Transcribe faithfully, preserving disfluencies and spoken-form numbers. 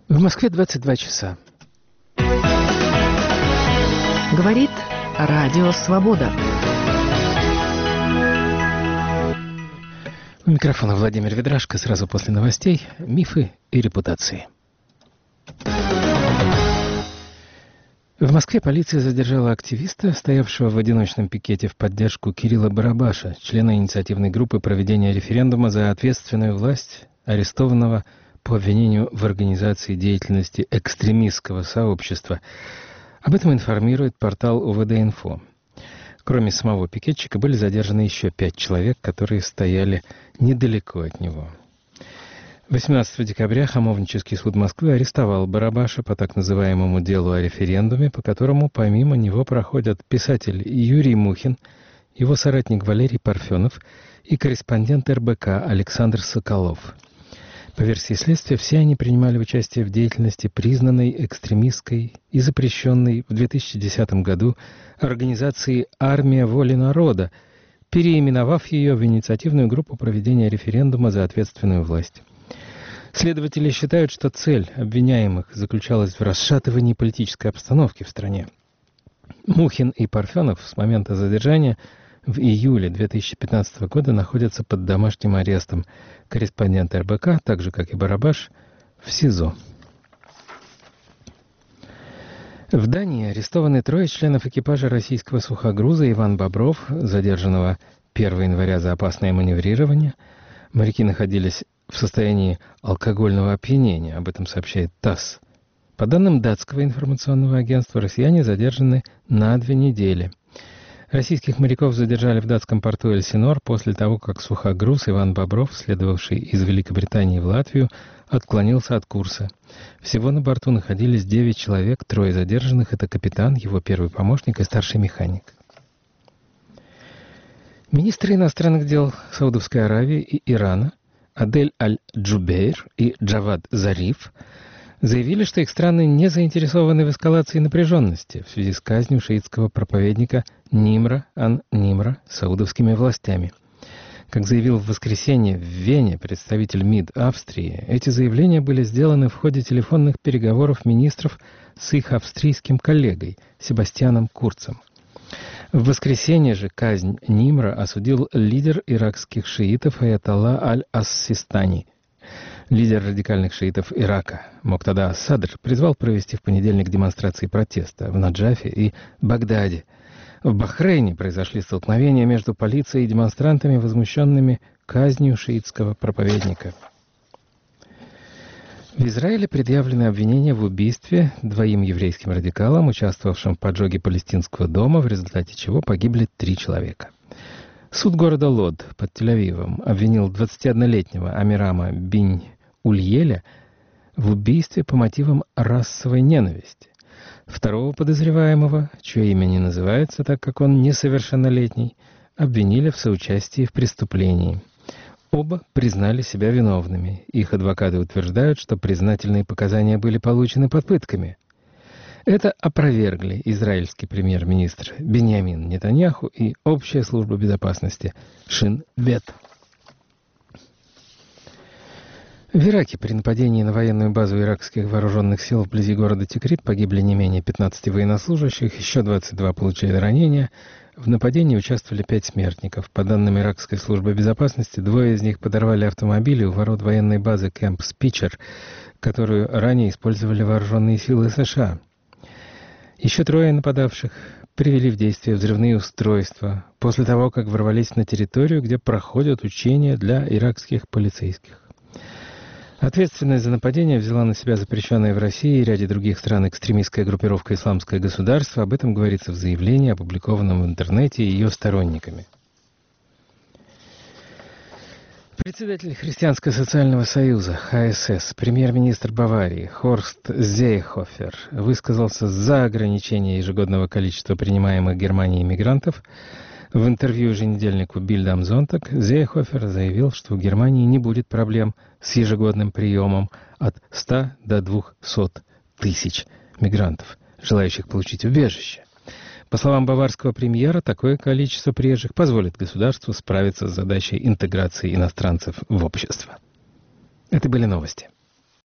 В Москве двадцать два часа. Говорит Радио Свобода. У микрофона Владимир Ведрашко. Сразу после новостей «Мифы и репутации». В Москве полиция задержала активиста, стоявшего в одиночном пикете в поддержку Кирилла Барабаша, члена инициативной группы проведения референдума за ответственную власть, арестованного по обвинению в организации деятельности экстремистского сообщества. Об этом информирует портал о вэ дэ инфо. Кроме самого пикетчика были задержаны еще пять человек, которые стояли недалеко от него. восемнадцатого декабря Хамовнический суд Москвы арестовал Барабаша по так называемому делу о референдуме, по которому помимо него проходят писатель Юрий Мухин, его соратник Валерий Парфенов и корреспондент эр бэ ка Александр Соколов. По версии следствия, все они принимали участие в деятельности, признанной экстремистской и запрещенной в две тысячи десятом году организации «Армия воли народа», переименовав ее в инициативную группу проведения референдума за ответственную власть. Следователи считают, что цель обвиняемых заключалась в расшатывании политической обстановки в стране. Мухин и Парфенов с момента задержания в июле две тысячи пятнадцатого года находятся под домашним арестом. Корреспондент эр бэ ка, так же как и Барабаш, в СИЗО. В Дании арестованы трое членов экипажа российского сухогруза Иван Бобров, задержанного первого января за опасное маневрирование. Моряки находились в состоянии алкогольного опьянения, об этом сообщает ТАСС. По данным датского информационного агентства, россияне задержаны на две недели. Российских моряков задержали в датском порту Эльсинор после того, как сухогруз Иван Бобров, следовавший из Великобритании в Латвию, отклонился от курса. Всего на борту находились девять человек, трое задержанных — это капитан, его первый помощник и старший механик. Министры иностранных дел Саудовской Аравии и Ирана Адель Аль-Джубейр и Джавад Зариф заявили, что их страны не заинтересованы в эскалации напряженности в связи с казнью шиитского проповедника Нимра ан-Нимра саудовскими властями. Как заявил в воскресенье в Вене представитель МИД Австрии, эти заявления были сделаны в ходе телефонных переговоров министров с их австрийским коллегой Себастьяном Курцем. В воскресенье же казнь Нимра осудил лидер иракских шиитов аятолла Аль-Ас-Систани. Лидер радикальных шиитов Ирака Моктада ас-Садр призвал провести в понедельник демонстрации протеста в Наджафе и Багдаде. В Бахрейне произошли столкновения между полицией и демонстрантами, возмущенными казнью шиитского проповедника. В Израиле предъявлены обвинения в убийстве двоим еврейским радикалам, участвовавшим в поджоге палестинского дома, в результате чего погибли три человека. Суд города Лод под Тель-Авивом обвинил двадцатиоднолетнего Амирама Бинь-Ульеля в убийстве по мотивам расовой ненависти. Второго подозреваемого, чье имя не называется, так как он несовершеннолетний, обвинили в соучастии в преступлении. Оба признали себя виновными. Их адвокаты утверждают, что признательные показания были получены под пытками. Это опровергли израильский премьер-министр Биньямин Нетаньяху и Общая служба безопасности Шин Бет. В Ираке при нападении на военную базу иракских вооруженных сил вблизи города Тикрит погибли не менее пятнадцати военнослужащих, еще двадцать два получили ранения. В нападении участвовали пять смертников. По данным иракской службы безопасности, двое из них подорвали автомобили у ворот военной базы Кэмп Спичер, которую ранее использовали вооруженные силы США. Еще трое нападавших привели в действие взрывные устройства после того, как ворвались на территорию, где проходят учения для иракских полицейских. Ответственность за нападение взяла на себя запрещенная в России и ряде других стран экстремистская группировка «Исламское государство». Об этом говорится в заявлении, опубликованном в интернете ее сторонниками. Председатель Христианского социального союза ха эс эс, премьер-министр Баварии Хорст Зейхофер высказался за ограничение ежегодного количества принимаемых Германией мигрантов. В интервью еженедельнику Bild am Sonntag Зейхофер заявил, что в Германии не будет проблем с ежегодным приемом от ста до двухсот тысяч мигрантов, желающих получить убежище. По словам баварского премьера, такое количество приезжих позволит государству справиться с задачей интеграции иностранцев в общество. Это были новости.